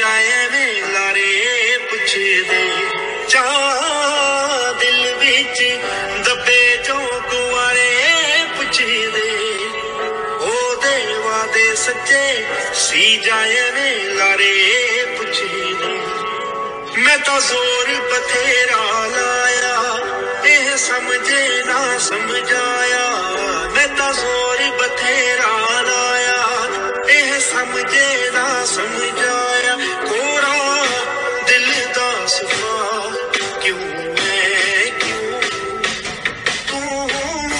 ਐਵੇਂ ਲਾਰੇ ਪੁੱਛਦੇ ਚਾਹ ਦਿਲ ਵਿੱਚ ਦੱਬੇ ਚੋਂ ਕੁਆਰੇ ਪੁੱਛਦੇ ਉਹਦੇ ਵਾਦੇ ਸੱਚੇ ਸੀ ਜਾਂ ਐਵੇਂ ਲਾਰੇ ਪੁੱਛਦੇ ਮੈਂ ਤਾਂ ਜ਼ੋਰ ਬਥੇਰਾ ਲਾਇਆ ਇਹ ਸਮਝੇ ਨਾ ਸਮਝਾਇਆ ਮੈਂ ਤਾਂ ਜ਼ੋਰ ਬਥੇਰਾ ਲਾਇਆ ਇਹ ਸਮਝੇ ਨਾ ਸਮਝਾਇਆ ਕੋਰਾ ਦਿਲ ਦਾ ਸਫਾ ਕਿਉਂ ਮੈਂ ਕਿਉਂ ਤੂੰ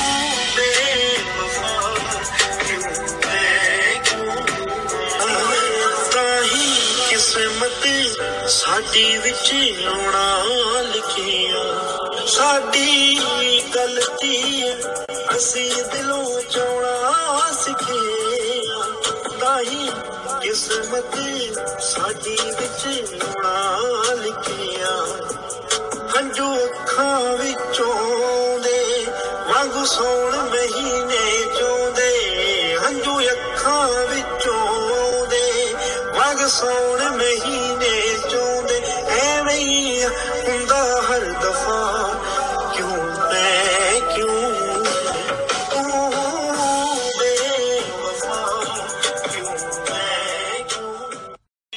ਬੇਵਫਾ ਕਿਉਂ ਮੈਂ ਕਿਉਂ ਤਾਂ ਹੀ ਕਿਸਮਤ ਸਾਡੀ ਵਿੱਚ ਆਉਣਾ ਲਿਖਿਆ ਸਾਡੀ ਗਲਤੀ ਅਸੀਂ ਦਿਲੋਂ ਚਾਉਣਾ ਸਿੱਖਿਆ ਤਾਂ ਹੀ ਕਿਸਮਤ ਸਾਡੀ ਵਿੱਚ ਆਉਣਾ ਲਿਖਿਆ ਹੰਝੂ ਅੱਖਾਂ ਵਿੱਚੋਂ ਦੇ ਵਾਂਗੂ ਸੌਣ ਮਹੀਨੇ ਚੋਂਦੇ ਹੰਝੂ ਅੱਖਾਂ ਵਿੱਚੋਂ ਦੇ ਵਾਂਗ ਸੌਣ ਮਹੀਨੇ ਚੋਂਦੇ ਐਵੇਂ ਹੀ ਹੁੰਦਾ ਹਰ ਦਫਾ ਕਿਉਂ